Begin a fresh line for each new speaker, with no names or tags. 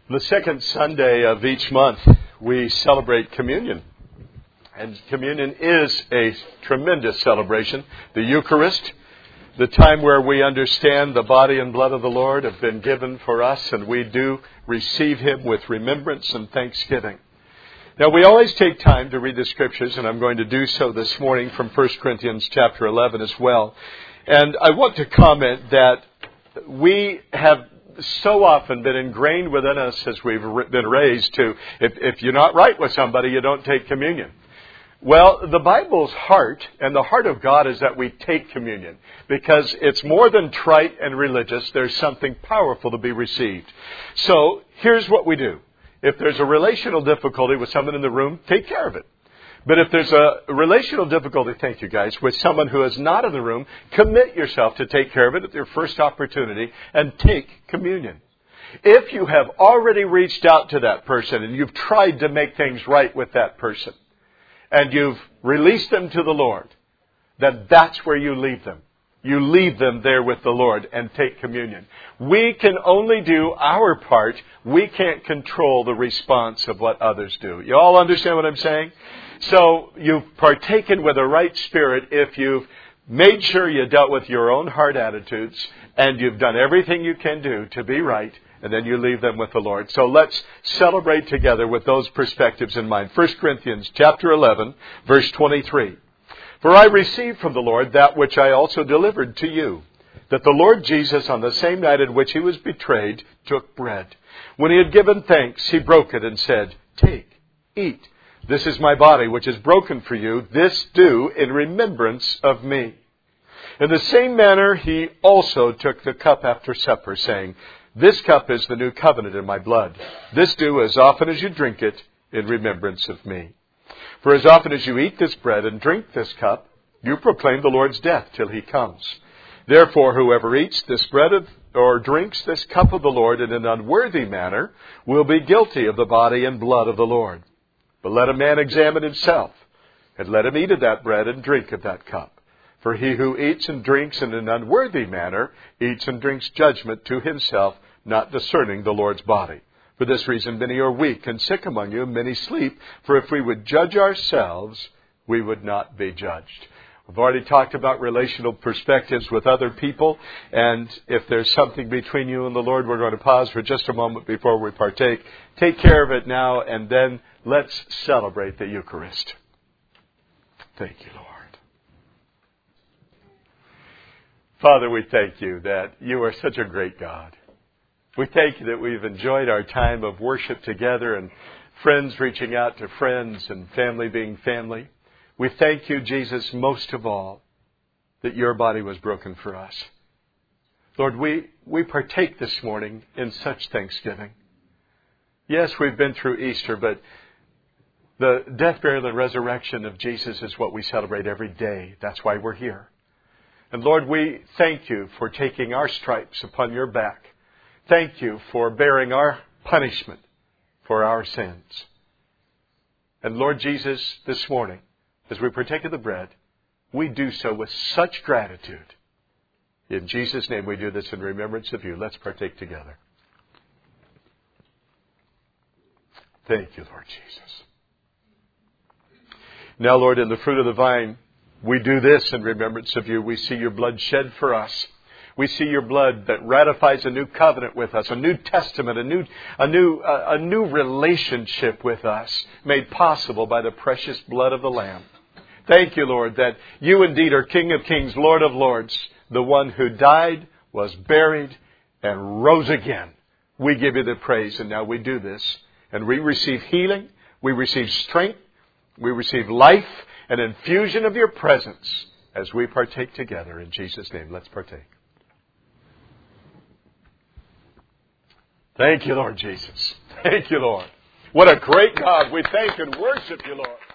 The second Sunday of each month, we celebrate communion. And communion is a tremendous celebration. The Eucharist, the time where we understand the body and blood of the Lord have been given for us, and we do receive Him with remembrance and thanksgiving. Now, we always take time to read the Scriptures, and I'm going to do so this morning from 1 Corinthians chapter 11 as well. And I want to comment that we have so often been ingrained within us as we've been raised to, if you're not right with somebody, you don't take communion. Well, the Bible's heart and the heart of God is that we take communion because it's more than trite and religious. There's something powerful to be received. So here's what we do. If there's a relational difficulty with someone in the room, take care of it. But if there's a relational difficulty, thank you guys, with someone who is not in the room, commit yourself to take care of it at your first opportunity and take communion. If you have already reached out to that person and you've tried to make things right with that person and you've released them to the Lord, then that's where you leave them. You leave them there with the Lord and take communion. We can only do our part. We can't control the response of what others do. You all understand what I'm saying? So you've partaken with a right spirit if you've made sure you dealt with your own heart attitudes and you've done everything you can do to be right, and then you leave them with the Lord. So let's celebrate together with those perspectives in mind. 1 Corinthians chapter 11, verse 23. For I received from the Lord that which I also delivered to you, that the Lord Jesus, on the same night in which He was betrayed, took bread. When He had given thanks, He broke it and said, Take, eat. This is my body, which is broken for you. This do in remembrance of me. In the same manner, He also took the cup after supper, saying, This cup is the new covenant in my blood. This do as often as you drink it in remembrance of me. For as often as you eat this bread and drink this cup, you proclaim the Lord's death till He comes. Therefore, whoever eats this bread or drinks this cup of the Lord in an unworthy manner will be guilty of the body and blood of the Lord. But let a man examine himself, and let him eat of that bread and drink of that cup. For he who eats and drinks in an unworthy manner eats and drinks judgment to himself, not discerning the Lord's body. For this reason many are weak and sick among you, and many sleep. For if we would judge ourselves, we would not be judged. We've already talked about relational perspectives with other people, and if there's something between you and the Lord, we're going to pause for just a moment before we partake. Take care of it now, and then let's celebrate the Eucharist. Thank you, Lord. Father, we thank you that you are such a great God. We thank you that we've enjoyed our time of worship together and friends reaching out to friends and family being family. We thank you, Jesus, most of all, that your body was broken for us. Lord, we partake this morning in such thanksgiving. Yes, we've been through Easter, but the death, burial, and resurrection of Jesus is what we celebrate every day. That's why we're here. And Lord, we thank you for taking our stripes upon your back. Thank you for bearing our punishment for our sins. And Lord Jesus, this morning, as we partake of the bread, we do so with such gratitude. In Jesus' name we do this in remembrance of you. Let's partake together. Thank you, Lord Jesus. Now, Lord, in the fruit of the vine, we do this in remembrance of you. We see your blood shed for us. We see your blood that ratifies a new covenant with us, a new testament, a new relationship with us, made possible by the precious blood of the Lamb. Thank you, Lord, that you indeed are King of Kings, Lord of Lords, the one who died, was buried, and rose again. We give you the praise, and now we do this. And we receive healing, we receive strength, we receive life, an infusion of your presence as we partake together. In Jesus' name, let's partake. Thank you, Lord Jesus. Thank you, Lord. What a great God. We thank and worship you, Lord.